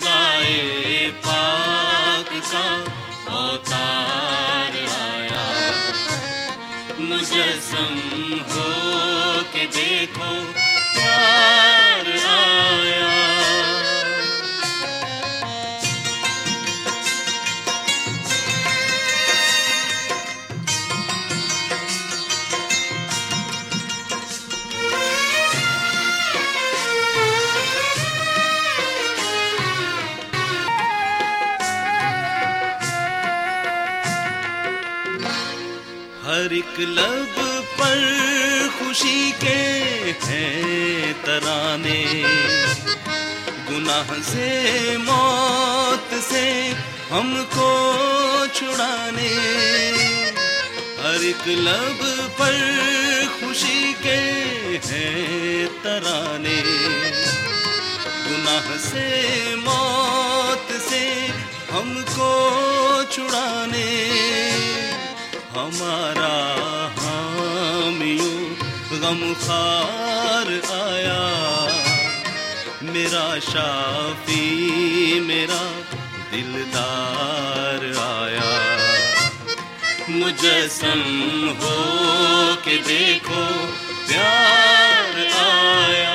खुदाए पाक का अवतार आया। मुजस्सम हो के देखो प्यार आया। हर एक लब पर खुशी के हैं तराने, गुनाह से मौत से हमको छुड़ाने। हर एक लब पर खुशी के हैं तराने, गुनाह से मौत से हमको छुड़ाने। हमारा हामियों गमखार आया, मेरा शाफी मेरा दिलदार आया। मुजस्सम हो के देखो प्यार आया।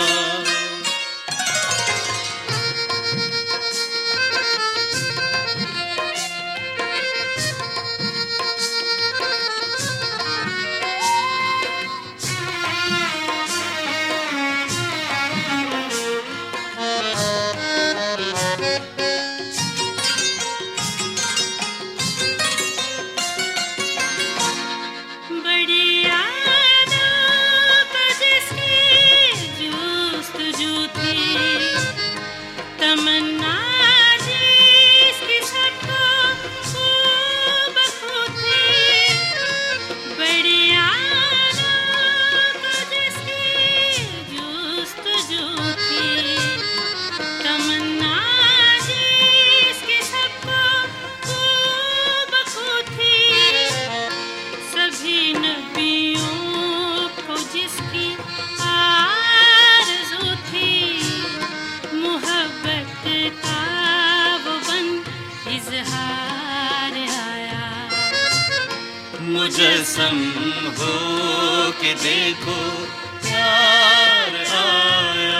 मुजस्सम हो के देखो प्यार आया।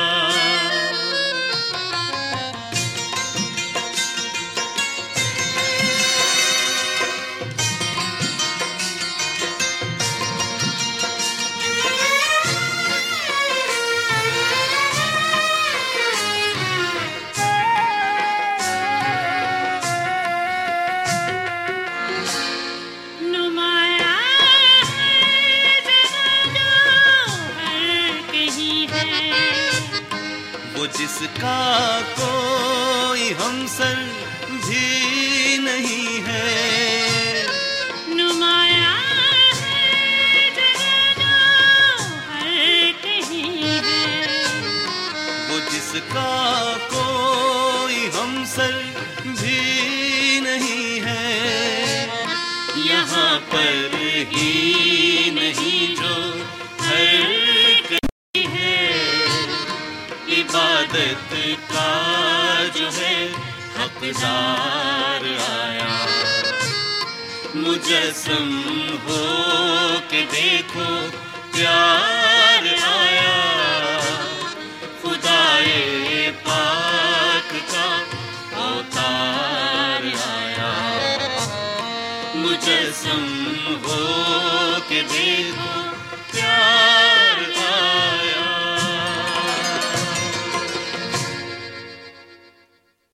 वो जिसका कोई हमसर भी नहीं है, नुमाया है जनाना हर कहीं है। वो जिसका कोई हमसर भी नहीं है, यहाँ पर ही नहीं जो हर इबादत का जो है हकदार आया। मुजस्सम हो के देखो प्यार आया। खुदाए पाक का अवतार आया। मुजस्सम